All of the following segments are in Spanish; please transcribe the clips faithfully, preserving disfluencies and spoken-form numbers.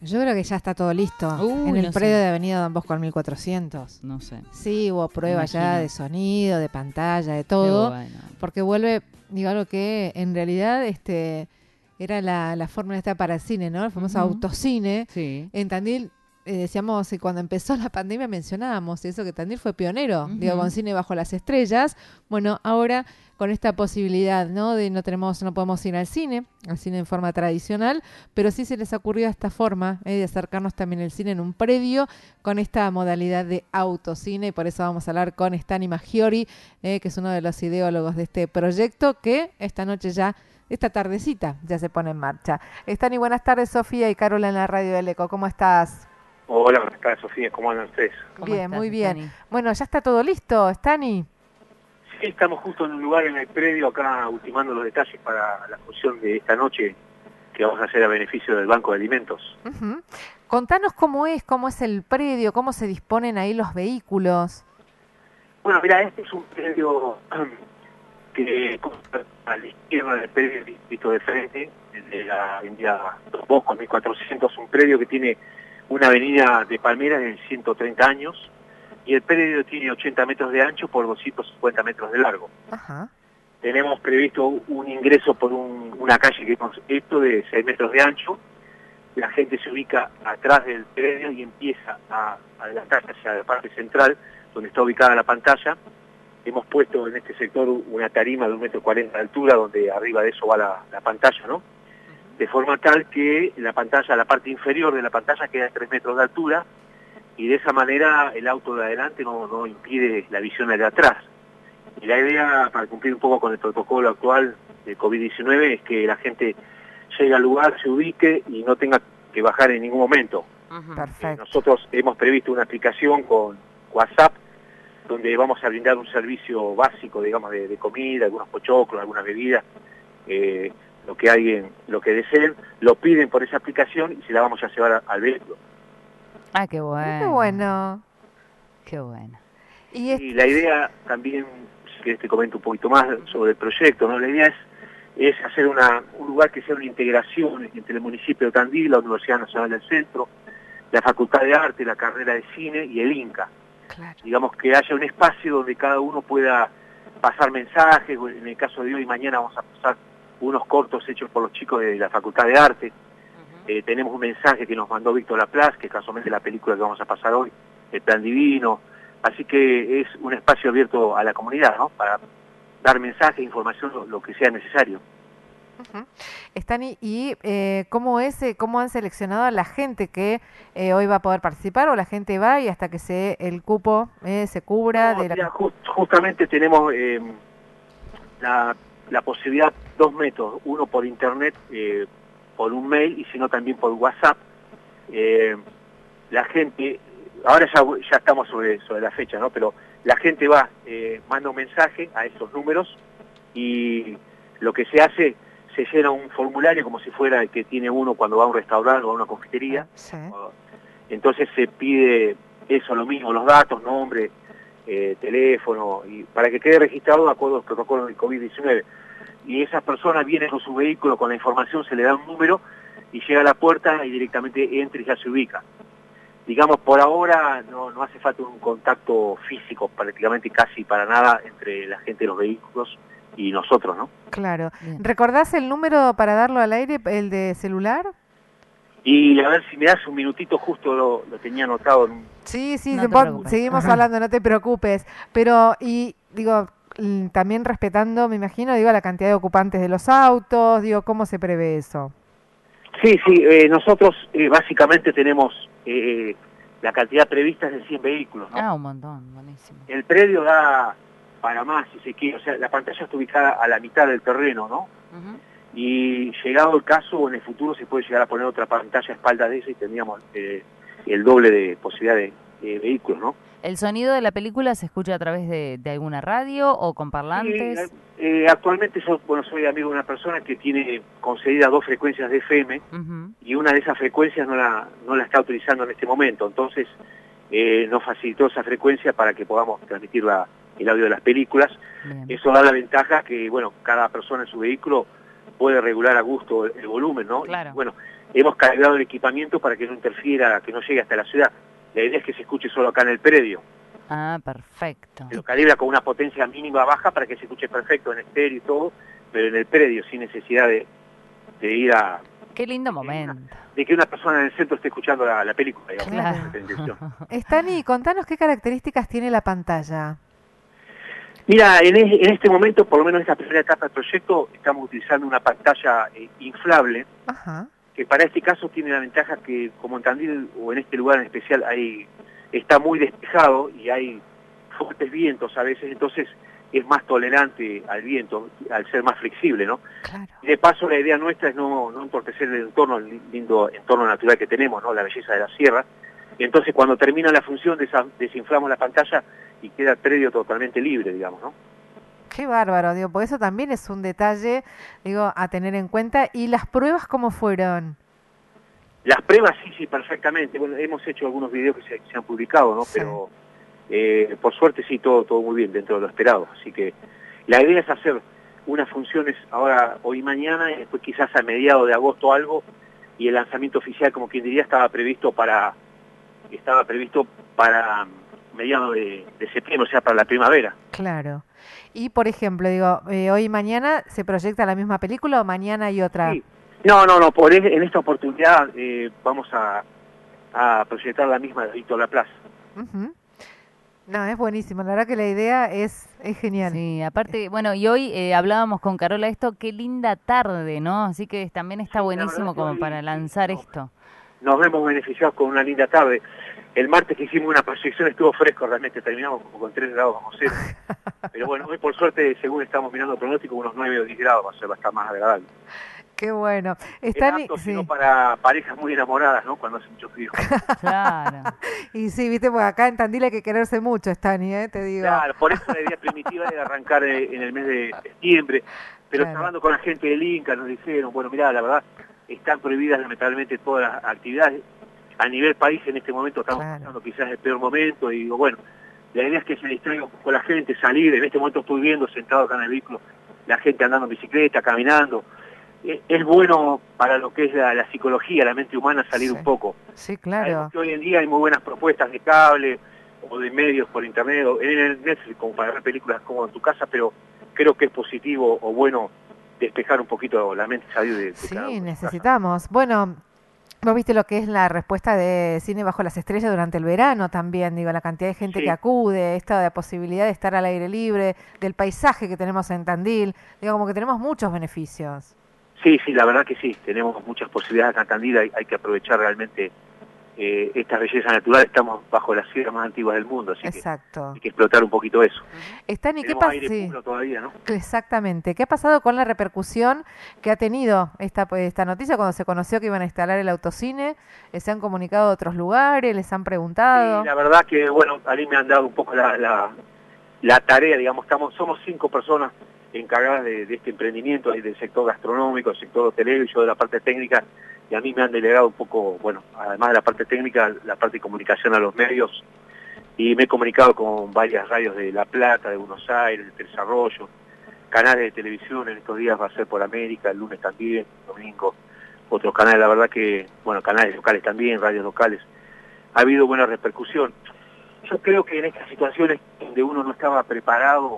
Yo creo que ya está todo listo. Uy, en el no predio sé. de Avenida Don Bosco al mil cuatrocientos. No sé. Sí, hubo pruebas ya de sonido, de pantalla, de todo. Bueno. Porque vuelve, digo, algo que en realidad este era la, la fórmula esta para el cine, ¿no? El famoso Uh-huh. autocine. Sí. En Tandil, eh, decíamos, que cuando empezó la pandemia mencionábamos eso, que Tandil fue pionero, Uh-huh. digo, con Cine Bajo las Estrellas. Bueno, ahora con esta posibilidad, ¿no? De no tenemos, no podemos ir al cine, al cine en forma tradicional, pero sí se les ocurrió esta forma eh, de acercarnos también al cine en un predio con esta modalidad de autocine, y por eso vamos a hablar con Stani Maggiori, eh, que es uno de los ideólogos de este proyecto, que esta noche ya, esta tardecita, ya se pone en marcha. Stani, buenas tardes, Sofía y Carola en la radio del Eco, ¿cómo estás? Hola, buenas tardes, Sofía, ¿cómo andan ustedes? Bien, estás, muy bien. Stani? Bueno, ¿ya está todo listo, Stani? Sí, estamos justo en un lugar en el predio acá ultimando los detalles para la función de esta noche que vamos a hacer a beneficio del Banco de Alimentos. Uh-huh. Contanos cómo es, cómo es el predio, cómo se disponen ahí los vehículos. Bueno, mira, este es un predio que a la izquierda del predio, visto de frente, de la avenida Don Bosco, mil cuatrocientos, un predio que tiene una avenida de palmeras de ciento treinta años, y el predio tiene ochenta metros de ancho por doscientos cincuenta metros de largo. Ajá. Tenemos previsto un ingreso por un, una calle que es esto de seis metros de ancho. La gente se ubica atrás del predio y empieza a adelantarse hacia la parte central, donde está ubicada la pantalla. Hemos puesto en este sector una tarima de un metro cuarenta de altura, donde arriba de eso va la, la pantalla, ¿no? De forma tal que la pantalla, la parte inferior de la pantalla queda a tres metros de altura, y de esa manera el auto de adelante no, no impide la visión de atrás. Y la idea, para cumplir un poco con el protocolo actual de COVID diecinueve, es que la gente llegue al lugar, se ubique y no tenga que bajar en ningún momento. Uh-huh. Perfecto. Eh, nosotros hemos previsto una aplicación con WhatsApp, donde vamos a brindar un servicio básico, digamos, de, de comida, algunos pochoclos, algunas bebidas, eh, lo que alguien, lo que deseen, lo piden por esa aplicación y se la vamos a llevar a, al vehículo. Ah, qué bueno. Qué bueno. Qué bueno. Y, y la idea también, si querés te comento un poquito más sobre el proyecto, ¿no? La idea es, es hacer una, un lugar que sea una integración entre el municipio de Tandil, la Universidad Nacional del Centro, la Facultad de Arte, la carrera de Cine y el INCA. Claro. Digamos que haya un espacio donde cada uno pueda pasar mensajes. En el caso de hoy y mañana vamos a pasar unos cortos hechos por los chicos de la Facultad de Arte. Uh-huh. eh, tenemos un mensaje que nos mandó Víctor Laplace, que es casualmente la película que vamos a pasar hoy, El Plan Divino. Así que es un espacio abierto a la comunidad, ¿no? Para dar mensaje, información, lo, lo que sea necesario. Uh-huh. Stani, ¿y eh, cómo es, eh, cómo han seleccionado a la gente que eh, hoy va a poder participar, o la gente va y hasta que se el cupo eh, se cubra? No, de la... mira, just, justamente tenemos eh, la, la posibilidad, dos métodos, uno por internet, eh, por un mail, y si no también por WhatsApp. Eh, la gente, ahora ya, ya estamos sobre, sobre la fecha, ¿no? Pero la gente va, eh, manda un mensaje a esos números, y lo que se hace, se llena un formulario como si fuera el que tiene uno cuando va a un restaurante o a una confitería. Sí. Entonces se pide eso, lo mismo, los datos, nombre, eh, teléfono, y para que quede registrado de acuerdo a los protocolos del COVID diecinueve. Y esas personas vienen con su vehículo, con la información, se le da un número y llega a la puerta y directamente entra y ya se ubica. Digamos, por ahora no, no hace falta un contacto físico, prácticamente casi para nada, entre la gente de los vehículos y nosotros, ¿no? Claro. Bien. ¿Recordás el número para darlo al aire, el de celular? Y a ver si me das un minutito, justo lo, lo tenía anotado en un... Sí, sí, No te vos, preocupes. seguimos Ajá. hablando, no te preocupes. Pero, y digo, también respetando, me imagino, digo, la cantidad de ocupantes de los autos, digo, ¿cómo se prevé eso? Sí, sí, eh, nosotros eh, básicamente tenemos eh, la cantidad prevista es de cien vehículos, ¿no? Ah, un montón, buenísimo. El predio da para más, si se quiere, o sea, la pantalla está ubicada a la mitad del terreno, ¿no? Uh-huh. Y llegado el caso, en el futuro se puede llegar a poner otra pantalla a espalda de esa y tendríamos eh, el doble de posibilidad de, de vehículos, ¿no? ¿El sonido de la película se escucha a través de, de alguna radio o con parlantes? Sí, eh, actualmente yo, bueno, soy amigo de una persona que tiene concedidas dos frecuencias de F M, uh-huh, y una de esas frecuencias no la, no la está utilizando en este momento, entonces eh, nos facilitó esa frecuencia para que podamos transmitir la, el audio de las películas. Bien. Eso da la ventaja que, bueno, cada persona en su vehículo puede regular a gusto el, el volumen, ¿no? Claro. Y, bueno, hemos cargado el equipamiento para que no interfiera, que no llegue hasta la ciudad. La idea es que se escuche solo acá en el predio. Ah, perfecto. Se lo calibra con una potencia mínima baja para que se escuche perfecto en estéreo y todo, pero en el predio, sin necesidad de, de ir a... Qué lindo de momento. Una, de que una persona en el centro esté escuchando la, la película, digamos. Claro. Esa es la intención. Stani, contanos qué características tiene la pantalla. Mira, en, es, en este momento, por lo menos en esta primera etapa del proyecto, estamos utilizando una pantalla eh, inflable, Ajá. que para este caso tiene la ventaja que, como en Tandil o en este lugar en especial, hay, está muy despejado y hay fuertes vientos a veces, entonces es más tolerante al viento, al ser más flexible, ¿no? Claro. Y de paso la idea nuestra es no, no entorpecer el entorno, el lindo entorno natural que tenemos, ¿no? La belleza de la sierra. Y entonces cuando termina la función desa, desinflamos la pantalla y queda el predio totalmente libre, digamos, ¿no? Qué bárbaro, digo, porque eso también es un detalle, digo, a tener en cuenta. ¿Y las pruebas cómo fueron? Las pruebas sí, sí, perfectamente. Bueno, hemos hecho algunos videos que se, se han publicado, ¿no? Sí. Pero eh, por suerte sí, todo, todo muy bien dentro de lo esperado. Así que la idea es hacer unas funciones ahora, hoy y mañana, y después quizás a mediados de agosto algo, y el lanzamiento oficial, como quien diría, estaba previsto para, estaba previsto para mediados de, de septiembre, o sea, para la primavera. Claro. Y, por ejemplo, digo, eh, hoy y mañana se proyecta la misma película o mañana hay otra. Sí. No, no, no, por en esta oportunidad eh, vamos a, a proyectar la misma de Víctor Laplace. Uh-huh. No, es buenísimo, la verdad que la idea es, es genial. Sí, aparte, bueno, y hoy eh, hablábamos con Carola esto, qué linda tarde, ¿no? Así que también está Sí, buenísimo como hoy, para lanzar no, esto. Nos vemos beneficiados con una linda tarde. El martes que hicimos una proyección estuvo fresco, realmente terminamos como con tres grados bajo cero. Pero bueno, hoy por suerte, según estamos mirando el pronóstico, unos nueve o diez grados va a ser bastante más agradable. Qué bueno. Es Están apto, sí. sino para parejas muy enamoradas, ¿no? Cuando hace mucho frío. Claro. Y sí, viste, pues acá en Tandil hay que quererse mucho, Stani, ¿eh? Te digo. Claro, por eso la idea primitiva era arrancar en el mes de septiembre. Pero Claro. hablando con la gente del Inca, nos dijeron, bueno, mirá, la verdad, están prohibidas lamentablemente todas las actividades. A nivel país en este momento estamos Claro. pasando quizás el peor momento y digo, bueno, la idea es que se distraiga un poco la gente, salir. En este momento estoy viendo sentado acá en el vehículo, la gente andando en bicicleta, caminando. Es, es bueno para lo que es la, la psicología, la mente humana, salir Sí. un poco. Sí, claro. Sabemos que hoy en día hay muy buenas propuestas de cable o de medios por internet o en el Netflix como para ver películas como en tu casa, pero creo que es positivo o bueno despejar un poquito la mente, salir de, de Sí, cada uno de su casa. necesitamos. Bueno, vos viste lo que es la respuesta de Cine Bajo las Estrellas durante el verano también, digo, la cantidad de gente Sí. que acude, esta de posibilidad de estar al aire libre, del paisaje que tenemos en Tandil, digo, como que tenemos muchos beneficios. Sí, sí, la verdad que sí, tenemos muchas posibilidades acá en Tandil, hay, hay que aprovechar realmente eh, esta belleza natural, estamos bajo las sierras más antiguas del mundo, así Exacto. que hay que explotar un poquito eso. Están, ¿y qué Tenemos pasa? aire Sí. puro todavía, ¿no? Exactamente. ¿Qué ha pasado con la repercusión que ha tenido esta, esta noticia cuando se conoció que iban a instalar el autocine? ¿Se han comunicado a otros lugares? ¿Les han preguntado? Sí, la verdad que, bueno, a mí me han dado un poco la, la, la tarea, digamos, estamos, somos cinco personas encargadas de, de este emprendimiento, del sector gastronómico, del sector hotelero y yo de la parte técnica, y a mí me han delegado un poco, bueno, además de la parte técnica, la parte de comunicación a los medios, y me he comunicado con varias radios de La Plata, de Buenos Aires, de Desarrollo, canales de televisión, en estos días va a ser por América, el lunes también, el domingo, otros canales, la verdad que, bueno, canales locales también, radios locales, ha habido buena repercusión. Yo creo que en estas situaciones donde uno no estaba preparado,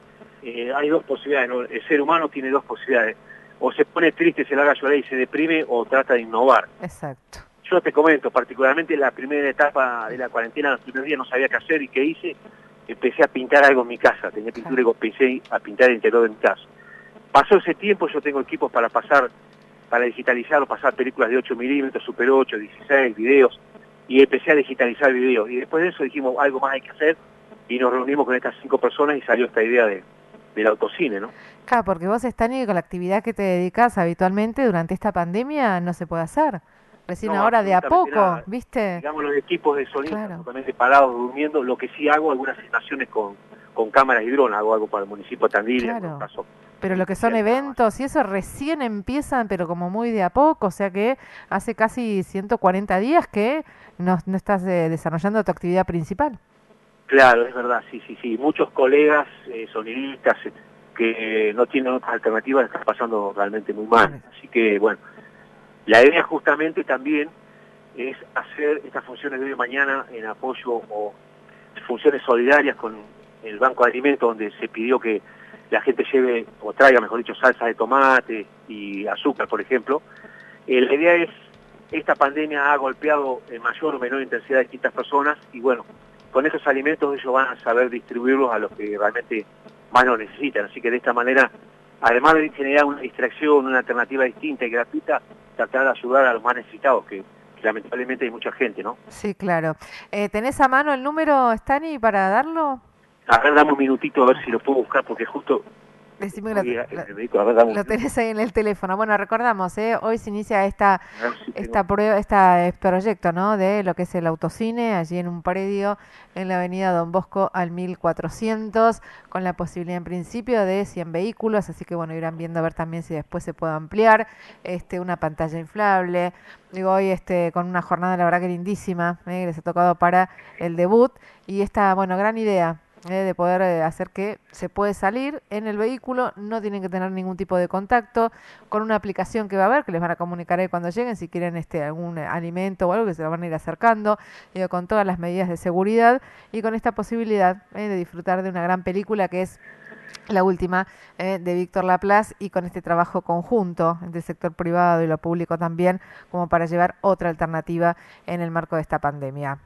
eh, hay dos posibilidades, ¿no? El ser humano tiene dos posibilidades, o se pone triste, se larga a llorar y se deprime, o trata de innovar. Exacto. Yo te comento, particularmente en la primera etapa de la cuarentena, los primeros días no sabía qué hacer y qué hice, empecé a pintar algo en mi casa, tenía pintura y empecé a pintar el interior de mi casa. Pasó ese tiempo, yo tengo equipos para pasar, para digitalizar o pasar películas de ocho milímetros, Super ocho, dieciséis, videos, y empecé a digitalizar videos. Y después de eso dijimos, algo más hay que hacer, y nos reunimos con estas cinco personas y salió esta idea de, del autocine, ¿no? Claro, porque vos, Stani, con la actividad que te dedicas habitualmente durante esta pandemia no se puede hacer. Recién No, ahora de a absolutamente poco, nada. ¿viste? Digamos, los equipos de sonido Claro. están totalmente parados, durmiendo. Lo que sí hago, algunas estaciones con, con cámaras y drones, hago algo para el municipio de Tandil, Claro. en algunos casos. Pero lo que son Sí, nada más. eventos y eso recién empiezan, pero como muy de a poco, o sea que hace casi ciento cuarenta días que no, no estás eh, desarrollando tu actividad principal. Claro, es verdad, sí, sí, sí. Muchos colegas, eh, sonidistas, que no tienen otras alternativas, están pasando realmente muy mal. Así que, bueno, la idea justamente también es hacer estas funciones de hoy y mañana en apoyo o funciones solidarias con el Banco de Alimentos, donde se pidió que la gente lleve o traiga, mejor dicho, salsa de tomate y azúcar, por ejemplo. Eh, la idea es, esta pandemia ha golpeado en mayor o menor intensidad a distintas personas y bueno, con esos alimentos ellos van a saber distribuirlos a los que realmente más lo necesitan. Así que de esta manera, además de generar una distracción, una alternativa distinta y gratuita, tratar de ayudar a los más necesitados, que, que lamentablemente hay mucha gente, ¿no? Sí, claro. Eh, ¿Tenés a mano el número, Stani, para darlo? A ver, dame un minutito a ver si lo puedo buscar, porque justo... Decime que Oye, lo, eh, médico, a ver, dame un- lo tenés ahí en el teléfono. Bueno, recordamos, ¿eh? Hoy se inicia esta, a ver si tengo- esta prueba, este proyecto, ¿no? De lo que es el autocine, allí en un predio en la avenida Don Bosco al mil cuatrocientos, con la posibilidad en principio de cien vehículos, así que bueno, irán viendo a ver también si después se puede ampliar, este, una pantalla inflable. Digo, hoy este, con una jornada la verdad que lindísima, ¿eh? Que les ha tocado para el debut, y esta, bueno, gran idea. Eh, de poder eh, hacer que se puede salir en el vehículo, no tienen que tener ningún tipo de contacto, con una aplicación que va a haber, que les van a comunicar ahí cuando lleguen, si quieren este algún alimento o algo, que se lo van a ir acercando, digo, con todas las medidas de seguridad, y con esta posibilidad eh, de disfrutar de una gran película que es la última eh, de Víctor Laplace, y con este trabajo conjunto entre el sector privado y lo público también, como para llevar otra alternativa en el marco de esta pandemia.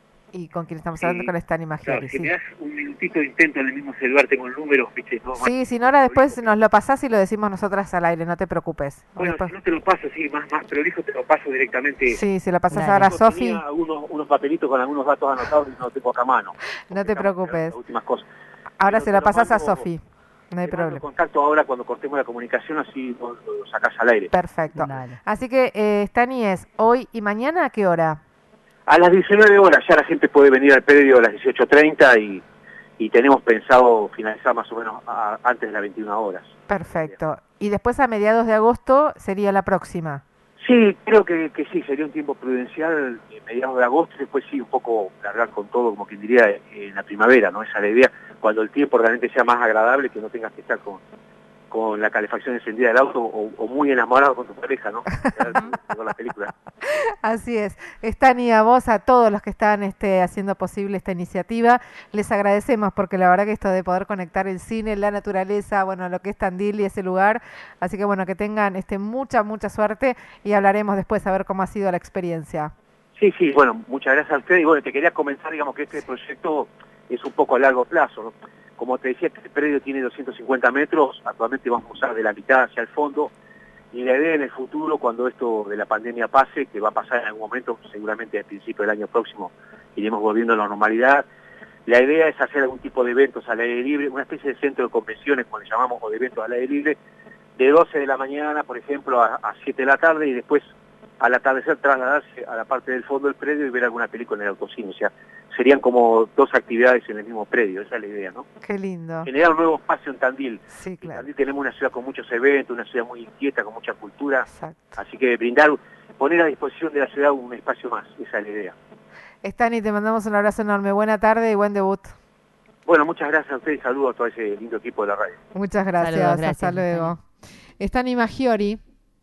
Y con quien estamos hablando, Sí, con Stani claro, Maggiori. si Sí. me das un minutito de intento en el mismo celular, tengo el número, viste, no, Sí, si no, ahora después nos lo pasás y lo decimos nosotras al aire, no te preocupes. bueno, Después... si no te lo paso, sí, más, más prolijo, te lo paso directamente. Sí, si lo pasás Dale. ahora a Yo Sofi, tenía unos, unos papelitos con algunos datos anotados y no tengo acá a mano. no te Estamos preocupes. esperando las últimas cosas. Ahora Pero se te lo lo pasás a mando- Sofi, no hay Te mando problema. contacto ahora cuando cortemos la comunicación, así lo, lo sacás al aire. Perfecto. Dale. Así que, eh, Stani, es hoy y mañana, ¿a qué hora? A las diecinueve horas ya la gente puede venir al predio a las dieciocho treinta y, y tenemos pensado finalizar más o menos a- antes de las veintiuna horas. Perfecto. Y después a mediados de agosto sería la próxima. Sí, creo que, que sí, sería un tiempo prudencial, eh, mediados de agosto, y después sí, un poco largar con todo, como quien diría, eh, en la primavera, ¿no? Esa es la idea, cuando el tiempo realmente sea más agradable, que no tengas que estar con, con la calefacción encendida del auto o, o muy enamorado con tu pareja, ¿no? Con la película. Así es. Stani, a vos, a todos los que están este, haciendo posible esta iniciativa, les agradecemos, porque la verdad que esto de poder conectar el cine, la naturaleza, bueno, lo que es Tandil y ese lugar, así que bueno, que tengan este, mucha, mucha suerte, y hablaremos después a ver cómo ha sido la experiencia. Sí, sí, bueno, muchas gracias a usted, y bueno, te quería comentar, digamos, que este proyecto es un poco a largo plazo, ¿no? Como te decía, este predio tiene doscientos cincuenta metros, actualmente vamos a usar de la mitad hacia el fondo, y la idea en el futuro, cuando esto de la pandemia pase, que va a pasar en algún momento, seguramente al principio del año próximo, iremos volviendo a la normalidad, la idea es hacer algún tipo de eventos al aire libre, una especie de centro de convenciones, como le llamamos, o de eventos al aire libre, de doce de la mañana, por ejemplo, a, a siete de la tarde, y después al atardecer trasladarse a la parte del fondo del predio y ver alguna película en el autocine. O sea, serían como dos actividades en el mismo predio, esa es la idea, ¿no? Qué lindo. Generar un nuevo espacio en Tandil. Sí, En claro. Tandil tenemos una ciudad con muchos eventos, una ciudad muy inquieta, con mucha cultura, Exacto. así que brindar, poner a disposición de la ciudad un espacio más, esa es la idea. Stani, te mandamos un abrazo enorme. Buena tarde y buen debut. Bueno, muchas gracias a ustedes y saludos a todo ese lindo equipo de la radio. Muchas gracias. Saludos, gracias, Hasta luego. Stani Maggiori.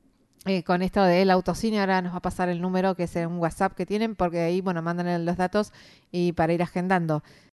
Eh, con esto del autocine, ahora nos va a pasar el número, que es un WhatsApp que tienen, porque ahí, bueno, mandan los datos y para ir agendando.